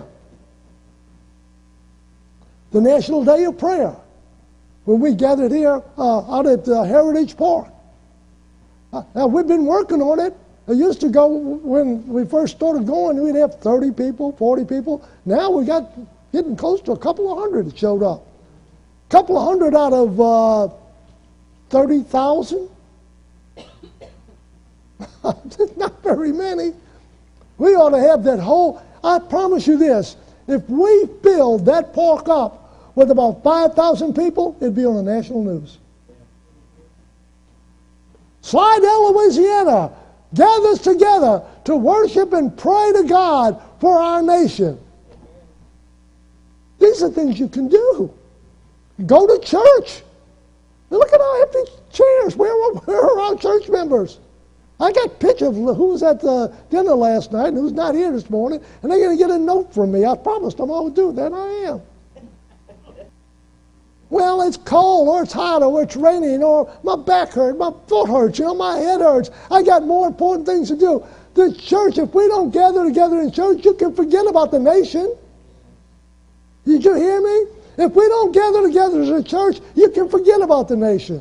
The National Day of Prayer, when we gathered here uh, out at uh, Heritage Park. Uh, now, we've been working on it. It used to go, when we first started going, we'd have thirty people, forty people. Now we got getting close to a couple of hundred that showed up. A couple of hundred out of uh, thirty thousand. Not very many. We ought to have that whole, I promise you this, if we filled that park up with about five thousand people, it'd be on the national news. Slidell, Louisiana gathers together to worship and pray to God for our nation. These are things you can do. Go to church. Look at our empty chairs. Where are, where are our church members? I got pictures of who was at the dinner last night and who's not here this morning, and they're going to get a note from me. I promised them I would do that. I am. Well, it's cold, or it's hot, or it's raining, or my back hurts, my foot hurts, you know, my head hurts. I got more important things to do. The church, if we don't gather together in church, you can forget about the nation. Did you hear me? If we don't gather together as a church, you can forget about the nation.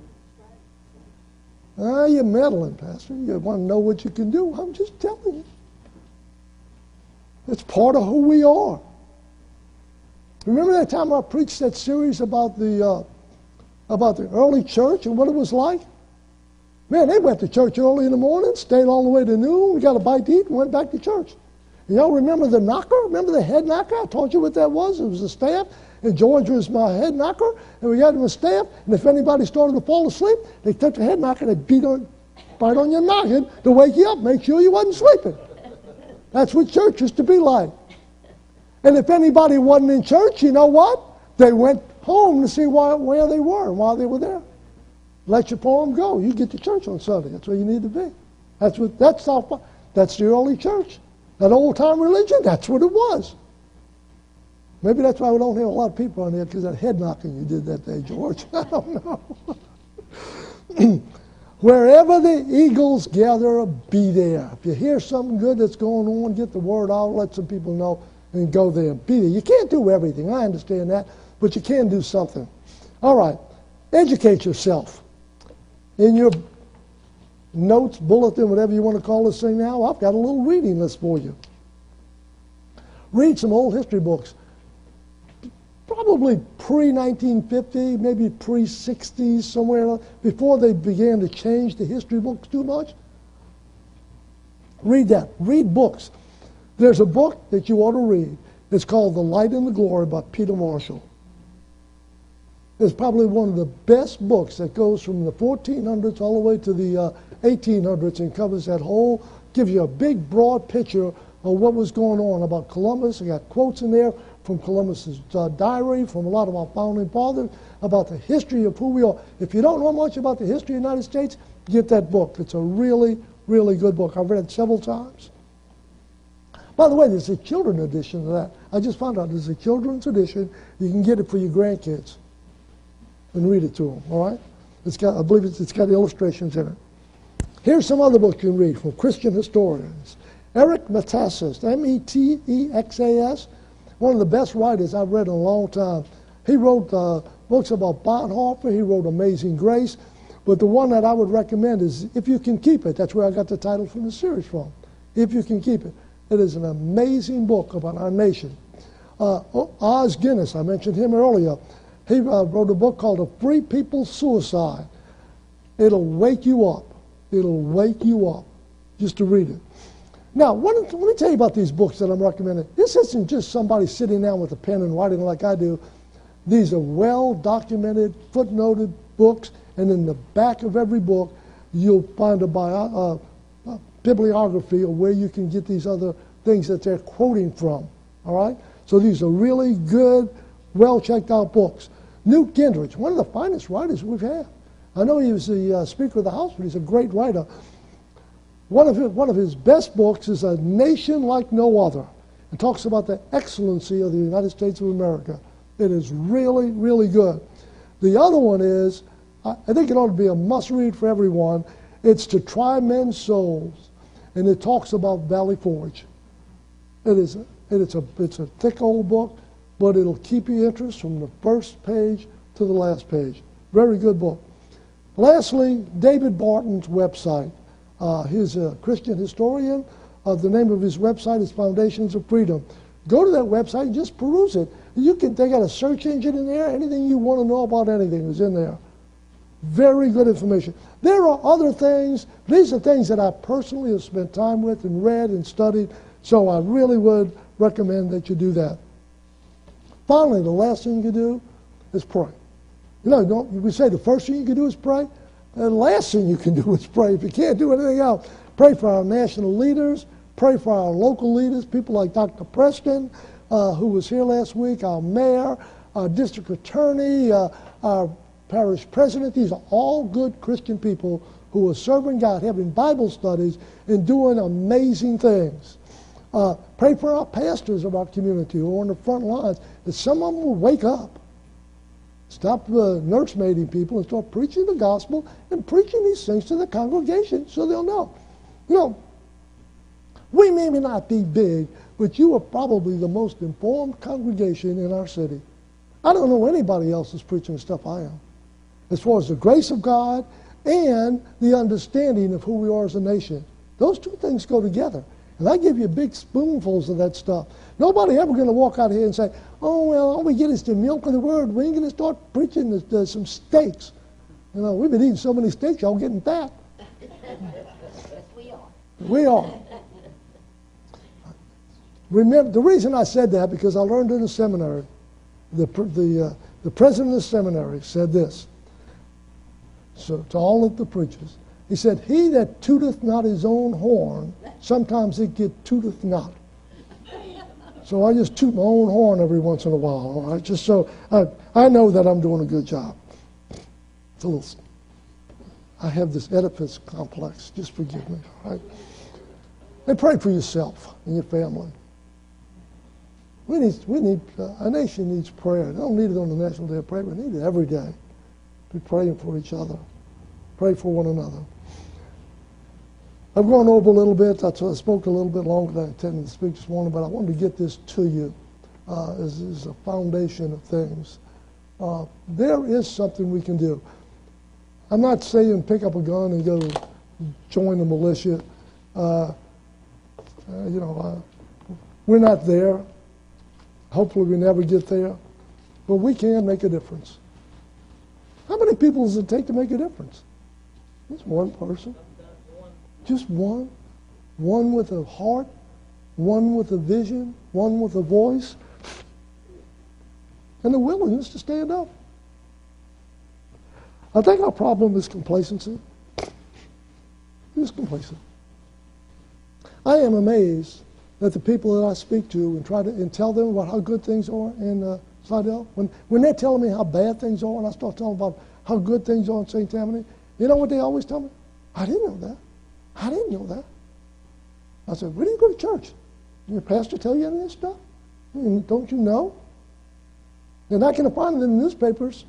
Ah, you're meddling, Pastor. You want to know what you can do? I'm just telling you. It's part of who we are. Remember that time I preached that series about the uh, about the early church and what it was like? Man, they went to church early in the morning, stayed all the way to noon, we got a bite to eat, and went back to church. And y'all remember the knocker? Remember the head knocker? I told you what that was. It was a staff, and George was my head knocker, and we had him a staff, and if anybody started to fall asleep, they took the head knocker and they beat on, bite on your noggin to wake you up, make sure you wasn't sleeping. That's what church used to be like. And if anybody wasn't in church, you know what? They went home to see why, where they were and why they were there. Let your poem go. You get to church on Sunday. That's where you need to be. That's what. That's how. That's the early church. That old-time religion. That's what it was. Maybe that's why we don't have a lot of people on here, because that head knocking you did that day, George. I don't know. Wherever the eagles gather, be there. If you hear something good that's going on, get the word out. Let some people know. And go there and be there. You can't do everything. I understand that. But you can do something. All right. Educate yourself. In your notes, bulletin, whatever you want to call this thing now, I've got a little reading list for you. Read some old history books. Probably pre nineteen fifty, maybe pre sixties, somewhere before they began to change the history books too much. Read that. Read books. There's a book that you ought to read. It's called The Light and the Glory by Peter Marshall. It's probably one of the best books that goes from the fourteen hundreds all the way to the uh, eighteen hundreds and covers that whole, gives you a big, broad picture of what was going on about Columbus. I got quotes in there from Columbus's uh, diary, from a lot of our founding fathers, about the history of who we are. If you don't know much about the history of the United States, get that book. It's a really, really good book. I've read it several times. By the way, there's a children's edition of that. I just found out there's a children's edition. You can get it for your grandkids and read it to them, all right? It's got, I believe it's, it's got illustrations in it. Here's some other books you can read from Christian historians. Eric Metaxas, M E T E X A S, one of the best writers I've read in a long time. He wrote uh, books about Bonhoeffer. He wrote Amazing Grace. But the one that I would recommend is If You Can Keep It. That's where I got the title from the series from. If You Can Keep It. It is an amazing book about our nation. Uh, Os Guinness, I mentioned him earlier. He uh, wrote a book called A Free People's Suicide. It'll wake you up. It'll wake you up just to read it. Now, let me tell you about these books that I'm recommending. This isn't just somebody sitting down with a pen and writing like I do. These are well-documented, footnoted books, and in the back of every book, you'll find a bio, uh, uh, bibliography of where you can get these other things that they're quoting from. All right? So these are really good, well-checked-out books. Newt Gingrich, one of the finest writers we've had. I know he was the uh, Speaker of the House, but he's a great writer. One of his, one of his best books is A Nation Like No Other. It talks about the excellency of the United States of America. It is really, really good. The other one is, I think it ought to be a must-read for everyone. It's To Try Men's Souls, and it talks about Valley Forge. It is, it is a, it's a thick old book, but it'll keep your interest from the first page to the last page. Very good book. Lastly, David Barton's website. Uh, he's a Christian historian. Uh, the name of his website is Foundations of Freedom. Go to that website and just peruse it. You can. They got a search engine in there. Anything you want to know about anything is in there. Very good information. There are other things. These are things that I personally have spent time with and read and studied. So I really would recommend that you do that. Finally, the last thing you can do is pray. You know, don't, we say the first thing you can do is pray. The last thing you can do is pray. If you can't do anything else, pray for our national leaders, pray for our local leaders, people like Doctor Preston, uh, who was here last week, our mayor, our district attorney, uh, our parish president. These are all good Christian people who are serving God, having Bible studies, and doing amazing things. Uh, pray for our pastors of our community who are on the front lines, that some of them will wake up. Stop uh, nursemaiding people and start preaching the gospel and preaching these things to the congregation so they'll know. You know, we may not be big, but you are probably the most informed congregation in our city. I don't know anybody else that's preaching the stuff I am, as far as the grace of God and the understanding of who we are as a nation. Those two things go together. And I give you big spoonfuls of that stuff. Nobody ever going to walk out here and say, oh, well, all we get is the milk of the word. We ain't going to start preaching this, uh, some steaks. You know, we've been eating so many steaks, y'all getting fat. Yes, we are. We are. Remember, the reason I said that, because I learned in the seminary, the, the, uh, the president of the seminary said this, so to all of the preachers. He said, he that tooteth not his own horn, sometimes it get tooteth not. So I just toot my own horn every once in a while, all right? Just so I, I know that I'm doing a good job. It's a little, I have this Oedipus complex. Just forgive me, all right? And pray for yourself and your family. We need, we need uh, a nation needs prayer. They don't need it on the National Day of Prayer. We need it every day. Be praying for each other. Pray for one another. I've gone over a little bit. That's why I spoke a little bit longer than I intended to speak this morning, but I wanted to get this to you uh, as, as a foundation of things. Uh, there is something we can do. I'm not saying pick up a gun and go join the militia. Uh, uh, you know, uh, we're not there. Hopefully we never get there. But we can make a difference. How many people does it take to make a difference? It's one person. Just one. One with a heart, one with a vision, one with a voice, and the willingness to stand up. I think our problem is complacency. Just complacent. I am amazed that the people that I speak to and try to and tell them about how good things are in uh, Slidell, when, when they're telling me how bad things are, and I start telling them about how good things are in Saint Tammany, you know what they always tell me? I didn't know that. I didn't know that. I said, where do you go to church? Your pastor tell you any of this stuff? And don't you know? They're not going to find it in the newspapers.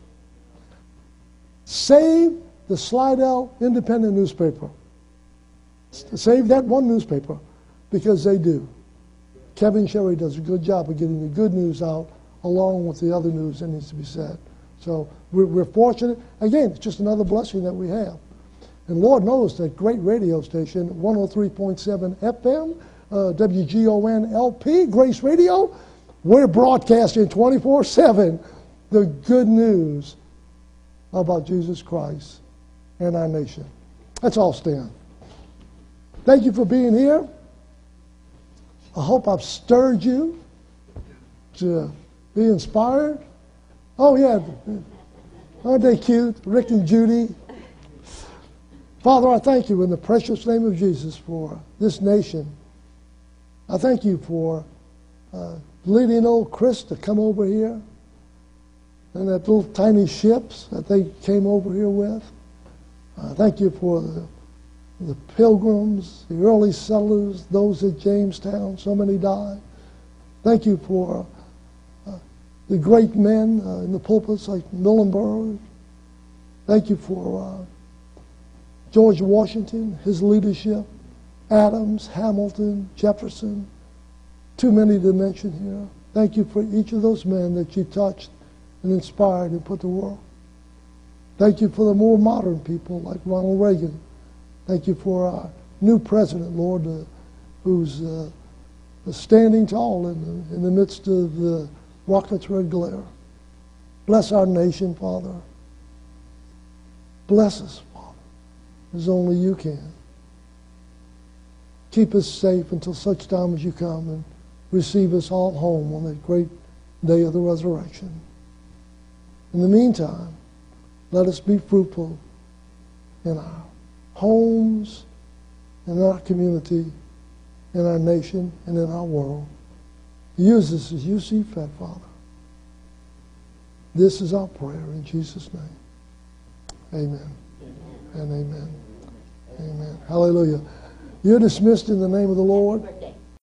Save the Slidell Independent newspaper. Save that one newspaper, because they do. Kevin Sherry does a good job of getting the good news out along with the other news that needs to be said. So we're, we're fortunate. Again, it's just another blessing that we have. And Lord knows that great radio station, one oh three point seven F M, uh, W G O N L P, Grace Radio, we're broadcasting twenty-four seven the good news about Jesus Christ and our nation. Let's all stand. Thank you for being here. I hope I've stirred you to be inspired. Oh, yeah. Aren't they cute? Rick and Judy. Father, I thank you in the precious name of Jesus for this nation. I thank you for uh, leading old Chris to come over here and that little tiny ships that they came over here with. Uh, thank you for the, the pilgrims, the early settlers, those at Jamestown, so many died. Thank you for uh, the great men uh, in the pulpits like Muhlenberg. Thank you for uh, George Washington, his leadership, Adams, Hamilton, Jefferson, too many to mention here. Thank you for each of those men that you touched and inspired and put to work. Thank you for the more modern people like Ronald Reagan. Thank you for our new president, Lord, uh, who's uh, standing tall in the, in the midst of the rocket's red glare. Bless our nation, Father. Bless us, Father, as only you can. Keep us safe until such time as you come and receive us all home on that great day of the resurrection. In the meantime, let us be fruitful in our homes, in our community, in our nation, and in our world. Use this as you see fit, Father. This is our prayer in Jesus' name. Amen. Amen. And amen. Amen. Hallelujah. You're dismissed in the name of the Lord.